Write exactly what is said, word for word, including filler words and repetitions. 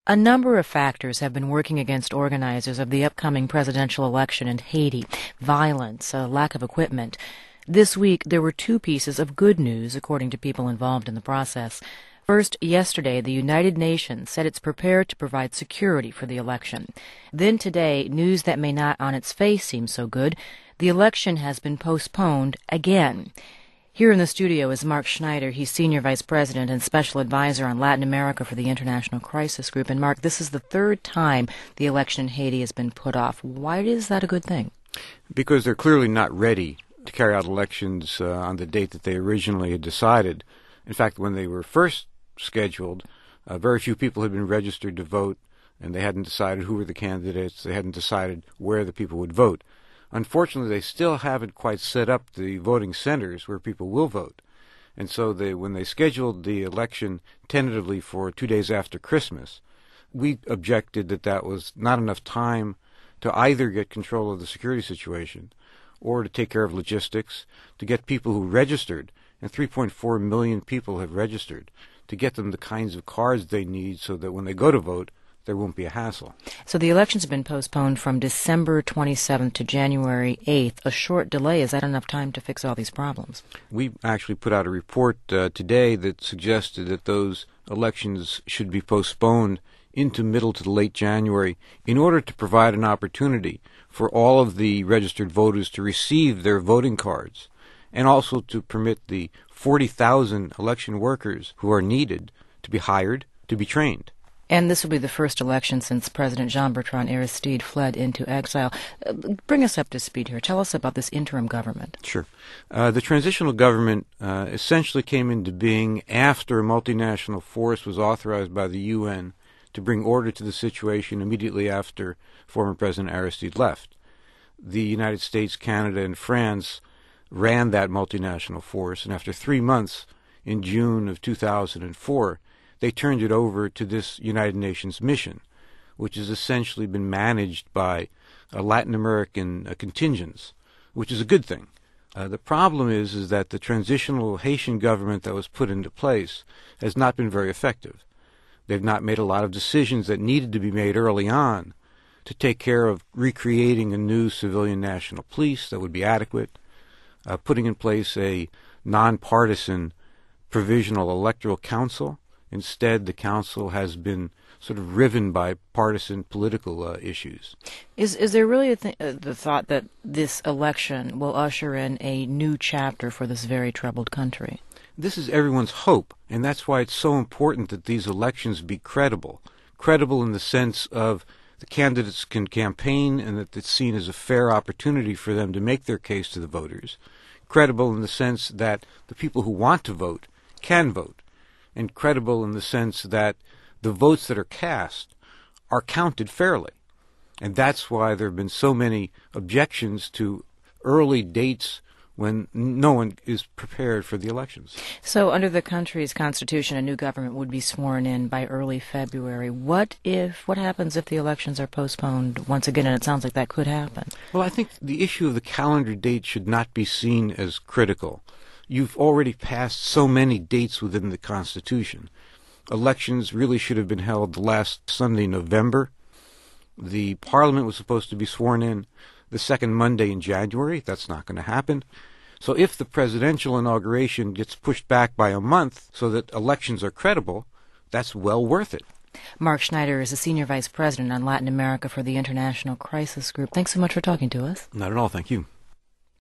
A number of factors have been working against organizers of the upcoming presidential election in Haiti: violence, a lack of equipment. This week, there were two pieces of good news, according to people involved in the process. First, yesterday, the United Nations said it's prepared to provide security for the election. Then today, news that may not on its face seem so good: the election has been postponed again. Here in the studio is Mark Schneider. He's Senior Vice President and Special Advisor on Latin America for the International Crisis Group. And Mark, this is the third time the election in Haiti has been put off. Why is that a good thing? Because they're clearly not ready to carry out elections uh, on the date that they originally had decided. In fact, when they were first scheduled, uh, very few people had been registered to vote, and they hadn't decided who were the candidates. They hadn't decided where the people would vote. Unfortunately, they still haven't quite set up the voting centers where people will vote. And so they, when they scheduled the election tentatively for two days after Christmas, we objected that that was not enough time to either get control of the security situation or to take care of logistics, to get people who registered, and three point four million people have registered, to get them the kinds of cards they need so that when they go to vote, there won't be a hassle. So the elections have been postponed from December twenty-seventh to January eighth. A short delay. Is that enough time to fix all these problems? We actually put out a report uh, today that suggested that those elections should be postponed into middle to late January in order to provide an opportunity for all of the registered voters to receive their voting cards, and also to permit the forty thousand election workers who are needed to be hired, to be trained. And this will be the first election since President Jean-Bertrand Aristide fled into exile. Uh, bring us up to speed here. Tell us about this interim government. Sure. Uh, the transitional government uh, essentially came into being after a multinational force was authorized by the U N to bring order to the situation immediately after former President Aristide left. The United States, Canada, and France ran that multinational force, and after three months, in June of two thousand four, they turned it over to this United Nations mission, which has essentially been managed by uh, Latin American uh, contingents, which is a good thing. Uh, the problem is, is that the transitional Haitian government that was put into place has not been very effective. They've not made a lot of decisions that needed to be made early on to take care of recreating a new civilian national police that would be adequate, uh, putting in place a nonpartisan provisional electoral council. Instead, the council has been sort of riven by partisan political uh, issues. Is is there really a th- uh, the thought that this election will usher in a new chapter for this very troubled country? This is everyone's hope, and that's why it's so important that these elections be credible. Credible in the sense of the candidates can campaign and that it's seen as a fair opportunity for them to make their case to the voters. Credible in the sense that the people who want to vote can vote. And credible in the sense that the votes that are cast are counted fairly. And that's why there have been so many objections to early dates when no one is prepared for the elections. So under the country's constitution, a new government would be sworn in by early February. What if, what happens if the elections are postponed once again? And it sounds like that could happen. Well, I think the issue of the calendar date should not be seen as critical. You've already passed so many dates within the Constitution. Elections really should have been held the last Sunday in November. The Parliament was supposed to be sworn in the second Monday in January. That's not going to happen. So if the presidential inauguration gets pushed back by a month so that elections are credible, that's well worth it. Mark Schneider is a Senior Vice President on Latin America for the International Crisis Group. Thanks so much for talking to us. Not at all. Thank you.